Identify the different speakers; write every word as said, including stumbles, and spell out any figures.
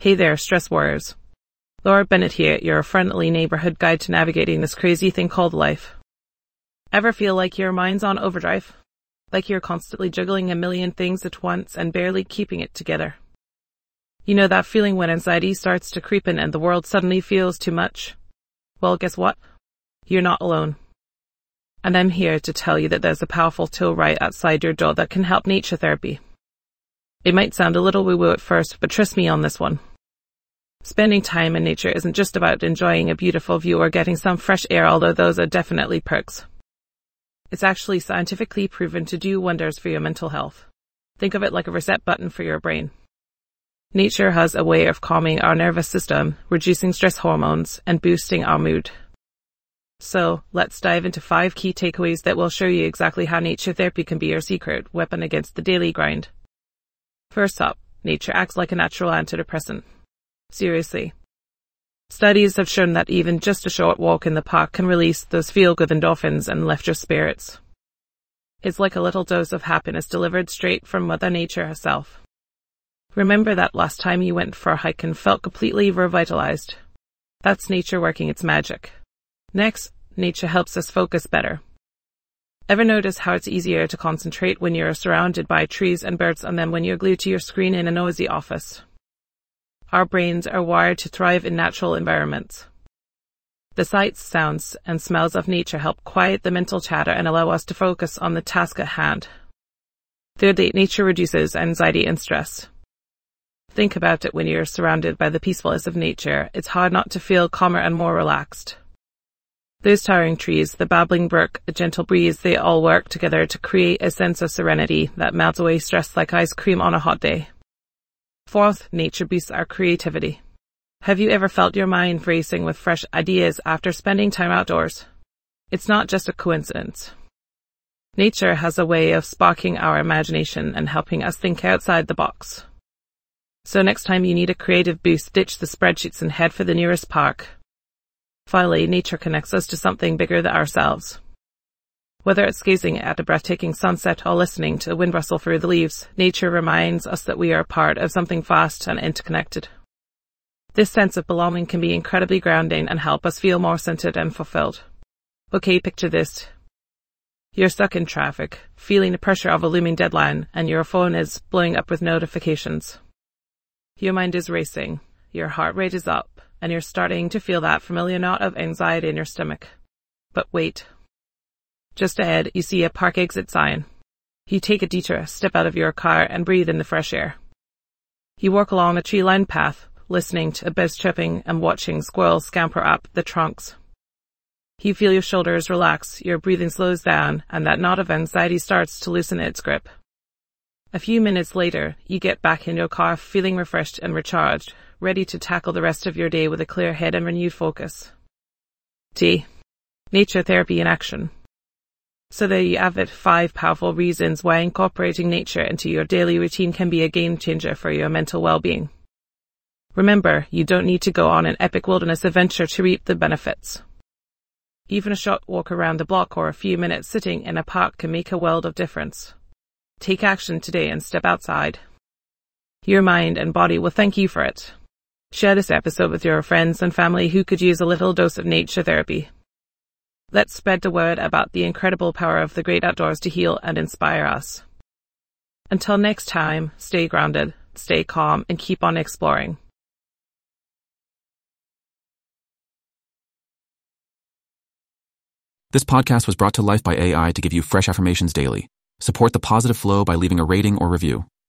Speaker 1: Hey there, stress warriors. Laura Bennett here, your friendly neighborhood guide to navigating this crazy thing called life. Ever feel like your mind's on overdrive? Like you're constantly juggling a million things at once and barely keeping it together? You know that feeling when anxiety starts to creep in and the world suddenly feels too much? Well, guess what? You're not alone. And I'm here to tell you that there's a powerful tool right outside your door that can help nature therapy. It might sound a little woo-woo at first, but trust me on this one. Spending time in nature isn't just about enjoying a beautiful view or getting some fresh air, although those are definitely perks. It's actually scientifically proven to do wonders for your mental health. Think of it like a reset button for your brain. Nature has a way of calming our nervous system, reducing stress hormones, and boosting our mood. So, let's dive into five key takeaways that will show you exactly how nature therapy can be your secret weapon against the daily grind. First up, nature acts like a natural antidepressant. Seriously. Studies have shown that even just a short walk in the park can release those feel-good endorphins and lift your spirits. It's like a little dose of happiness delivered straight from Mother Nature herself. Remember that last time you went for a hike and felt completely revitalized? That's nature working its magic. Next, nature helps us focus better. Ever notice how it's easier to concentrate when you're surrounded by trees and birds than when you're glued to your screen in a noisy office? Our brains are wired to thrive in natural environments. The sights, sounds, and smells of nature help quiet the mental chatter and allow us to focus on the task at hand. Thirdly, nature reduces anxiety and stress. Think about it: when you're surrounded by the peacefulness of nature, it's hard not to feel calmer and more relaxed. Those towering trees, the babbling brook, a gentle breeze, they all work together to create a sense of serenity that melts away stress like ice cream on a hot day. Fourth, nature boosts our creativity. Have you ever felt your mind racing with fresh ideas after spending time outdoors? It's not just a coincidence. Nature has a way of sparking our imagination and helping us think outside the box. So next time you need a creative boost, ditch the spreadsheets and head for the nearest park. Finally, nature connects us to something bigger than ourselves. Whether it's gazing at a breathtaking sunset or listening to the wind rustle through the leaves, nature reminds us that we are part of something vast and interconnected. This sense of belonging can be incredibly grounding and help us feel more centered and fulfilled. Okay, picture this. You're stuck in traffic, feeling the pressure of a looming deadline, and your phone is blowing up with notifications. Your mind is racing, your heart rate is up, and you're starting to feel that familiar knot of anxiety in your stomach. But wait. Just ahead, you see a park exit sign. You take a detour, step out of your car, and breathe in the fresh air. You walk along a tree-lined path, listening to birds chirping and watching squirrels scamper up the trunks. You feel your shoulders relax, your breathing slows down, and that knot of anxiety starts to loosen its grip. A few minutes later, you get back in your car feeling refreshed and recharged, ready to tackle the rest of your day with a clear head and renewed focus. T. Nature therapy in action. So there you have it, five powerful reasons why incorporating nature into your daily routine can be a game changer for your mental well-being. Remember, you don't need to go on an epic wilderness adventure to reap the benefits. Even a short walk around the block or a few minutes sitting in a park can make a world of difference. Take action today and step outside. Your mind and body will thank you for it. Share this episode with your friends and family who could use a little dose of nature therapy. Let's spread the word about the incredible power of the great outdoors to heal and inspire us. Until next time, stay grounded, stay calm, and keep on exploring.
Speaker 2: This podcast was brought to life by A I to give you fresh affirmations daily. Support the positive flow by leaving a rating or review.